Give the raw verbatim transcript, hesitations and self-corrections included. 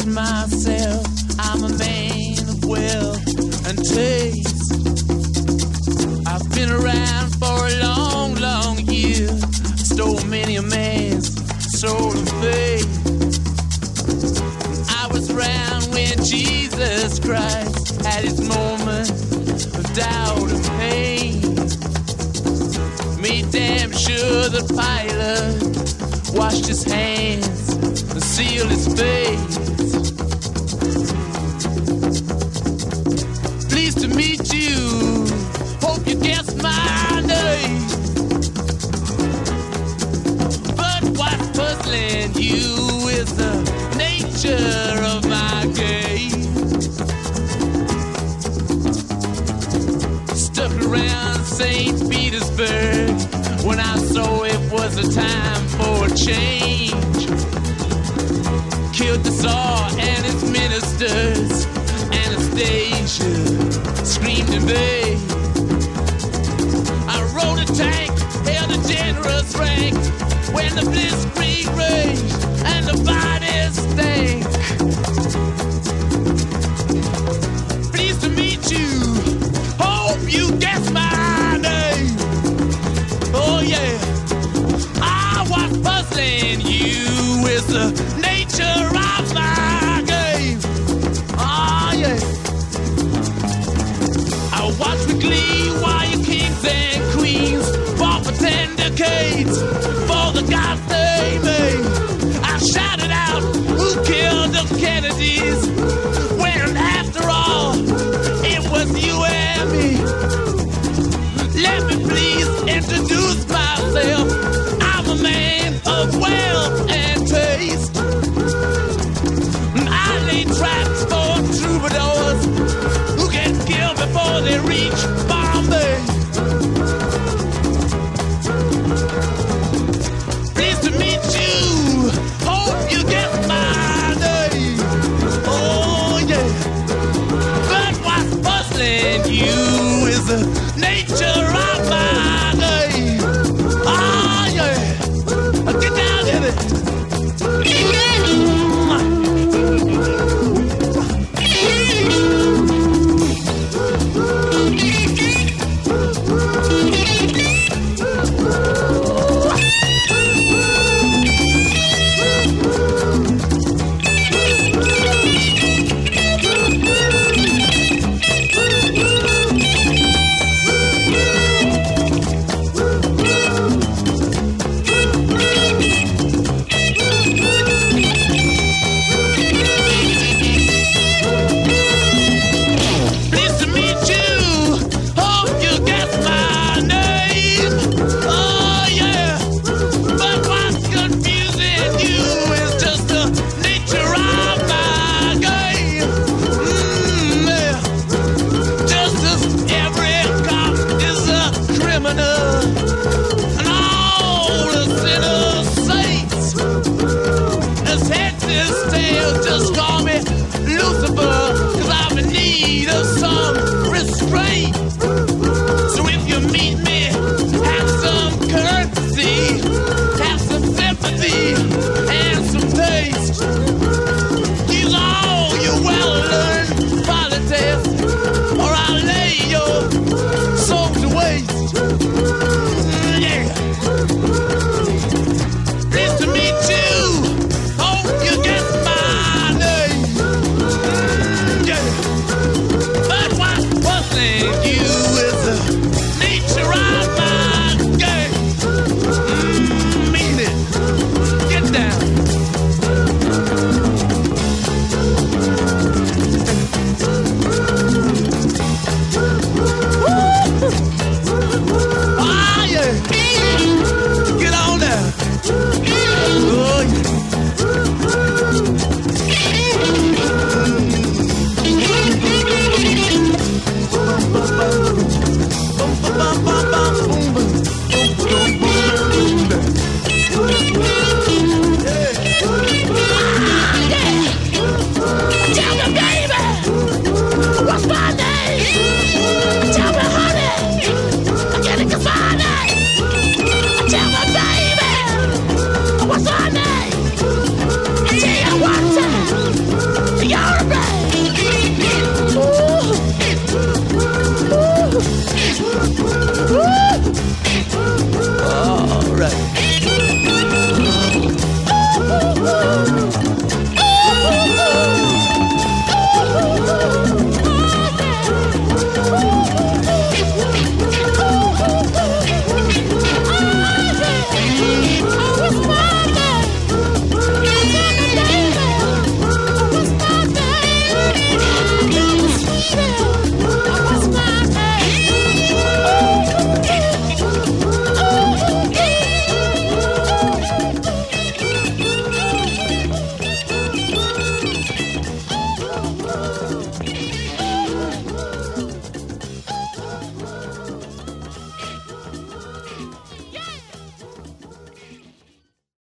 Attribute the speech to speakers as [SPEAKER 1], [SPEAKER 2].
[SPEAKER 1] to myself, I'm a man of wealth and taste. I've been around for a long, long year. Stole many a man's soul and faith. I was around when Jesus Christ had his moment of doubt and pain. Made damn sure the pilot washed his hands and sealed his face. Pleased to meet you, hope you guess my name. But what's puzzling you is the nature of my game. Stuck around Saint Petersburg when I saw it was a time for a change. Killed the Tsar and his ministers. Anastasia screamed in vain. I rode a tank, held a generous rank when the blitzkrieg raged and the bodies stank. Pleased to meet you, hope you guess my name. Oh yeah, I was puzzling you with the nature of my game. Oh yeah, I watched with glee while your kings and queens fought for ten decades for the gods they made. I shouted out, who killed the Kennedys? When after all, it was you and me. Let me please introduce myself. I'm a man of wealth and taste. I lay traps for troubadours who get killed before they reach Bombay. Pleased to meet you, hope you get my name. Oh yeah, but what's puzzling you is the nature of my game. Oh yeah, get down in it. Criminal.